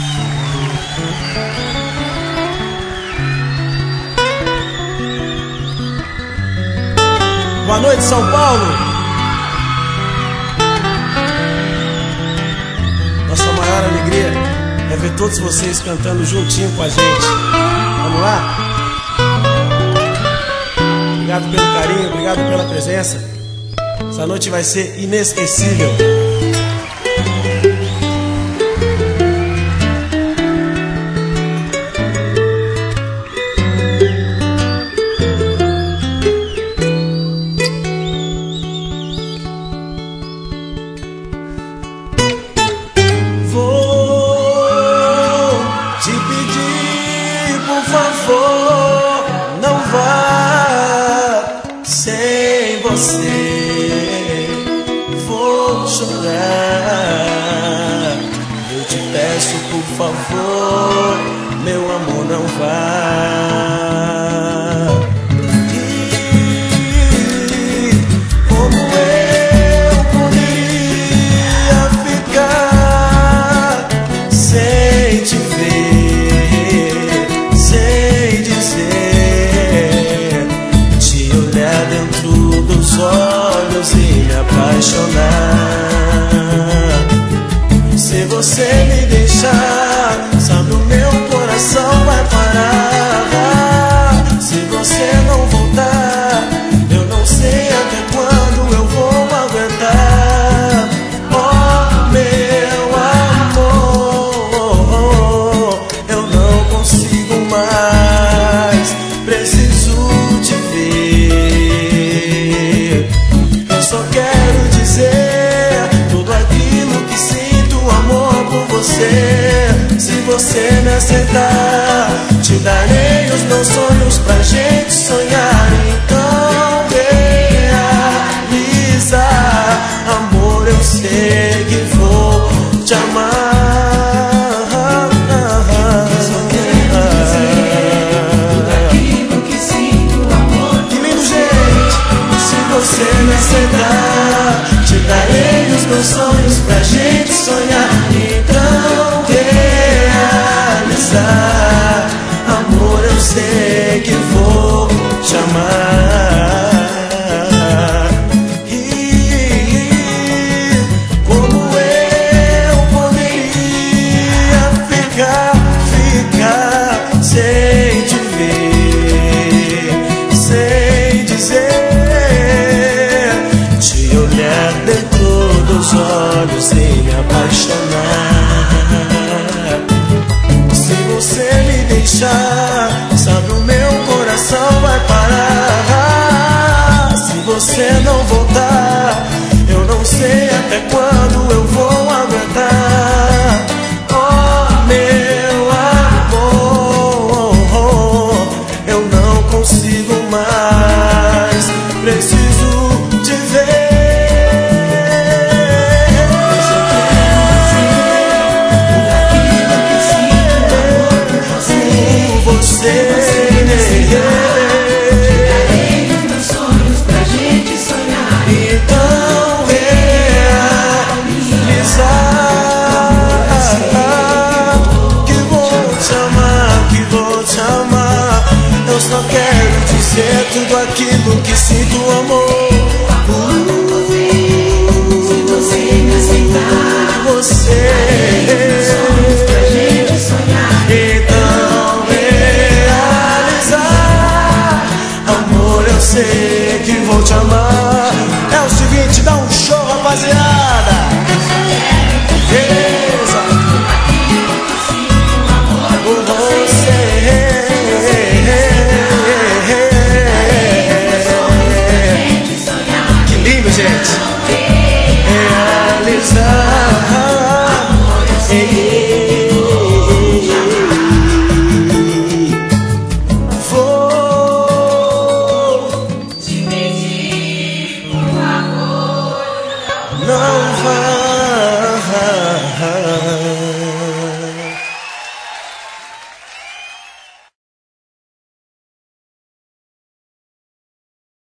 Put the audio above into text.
Boa noite, São Paulo. Nossa maior alegria é ver todos vocês cantando juntinho com a gente. Vamos lá? Obrigado pelo carinho, obrigado pela presença. Essa noite vai ser inesquecível. Não vá sem você, vou chorar. Eu te peço, por favor, meu amor, não vá. E como eu poderia ficar sem te ver, sem dizer, te olhar dentro dos olhos e me apaixonar. Se você me deixar, sabe, o meu coração vai parar. Se você não voltar, eu não sei até quando eu vou aguentar. Oh, meu amor, eu não consigo mais, preciso te ver. Eu só quero dizer tudo aquilo que sinto, amor, por você. Se você me aceitar, te darei os meus sonhos pra gente sonhar. Então realizar, amor, eu sei que vou te amar. Só quero dizer tudo aquilo que sinto, amor. Que lindo, gente! Se você me aceitar, te darei os meus sonhos pra gente sonhar. Então realizar, amor, eu sei que vou te amar. E como eu poderia ficar sem te ver, sem dizer, te olhar dentro dos olhos e me apaixonar. Se você me deixar, sabe, o meu coração vai parar. Se você não voltar, eu não sei até quando eu vou aguentar. Oh, meu amor, eu não consigo mais, preciso te ver. Só quero dizer tudo aquilo que sinto, amor. Se você me aceitar, você pra gente sonhar. Então realizar, amor, eu sei que vou te amar. É o seguinte, dá um show, rapaziada. Beleza? Por você. Gente, realizar, vou te pedir, por favor, não vá.